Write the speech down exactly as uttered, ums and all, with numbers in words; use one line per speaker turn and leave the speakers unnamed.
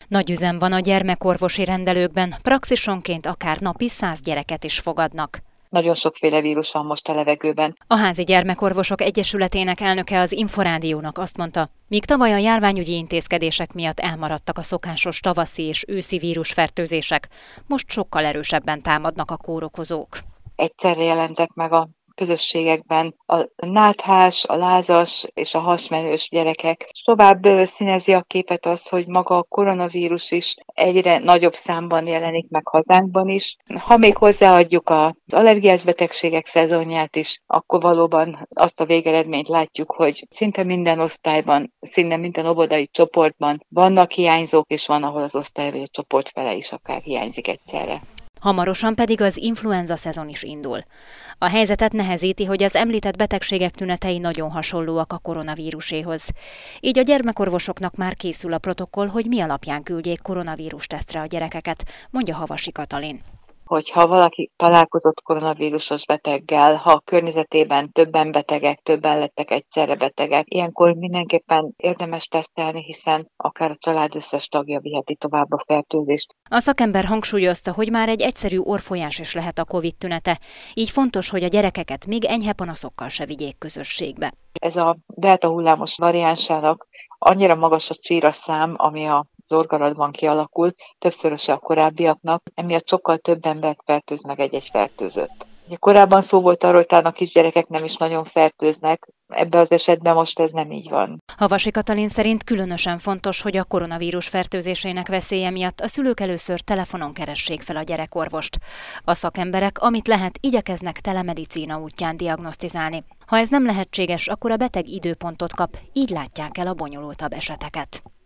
Nagy üzem van a gyermekorvosi rendelőkben, praxisonként akár napi száz gyereket is fogadnak.
Nagyon sokféle vírus van most a levegőben.
A Házi Gyermekorvosok Egyesületének elnöke az Inforádiónak azt mondta, míg tavaly a járványügyi intézkedések miatt elmaradtak a szokásos tavaszi és őszi vírusfertőzések, most sokkal erősebben támadnak a kórokozók.
Egyszerre jelentek meg a közösségekben a náthás, a lázas és a hasmenős gyerekek. Tovább színezi a képet az, hogy maga a koronavírus is egyre nagyobb számban jelenik meg hazánkban is. Ha még hozzáadjuk az allergiás betegségek szezonját is, akkor valóban azt a végeredményt látjuk, hogy szinte minden osztályban, szinte minden óvodai csoportban vannak hiányzók, és van, ahol az osztály vagy a csoport fele is akár hiányzik egyszerre.
Hamarosan pedig az influenza szezon is indul. A helyzetet nehezíti, hogy az említett betegségek tünetei nagyon hasonlóak a koronavíruséhoz. Így a gyermekorvosoknak már készül a protokoll, hogy mi alapján küldjék koronavírus tesztre a gyerekeket, mondja Havasi Katalin.
Hogyha valaki találkozott koronavírusos beteggel, ha a környezetében többen betegek, többen lettek egyszerre betegek, ilyenkor mindenképpen érdemes tesztelni, hiszen akár a család összes tagja viheti tovább a fertőzést.
A szakember hangsúlyozta, hogy már egy egyszerű orrfolyás is lehet a Covid tünete, így fontos, hogy a gyerekeket még enyhe panaszokkal se vigyék közösségbe.
Ez a delta hullámos variánsának annyira magas a csíraszám, ami a az orgaratban kialakult, többszöröse a korábbiaknak, emiatt sokkal több embert fertőz meg egy-egy fertőzött. Ugye korábban szó volt arról, hogy talán a kisgyerekek nem is nagyon fertőznek, ebben az esetben most ez nem így van.
Havasi Katalin szerint különösen fontos, hogy a koronavírus fertőzésének veszélye miatt a szülők először telefonon keressék fel a gyerekorvost. A szakemberek, amit lehet, igyekeznek telemedicína útján diagnosztizálni. Ha ez nem lehetséges, akkor a beteg időpontot kap, így látják el a bonyolultabb eseteket.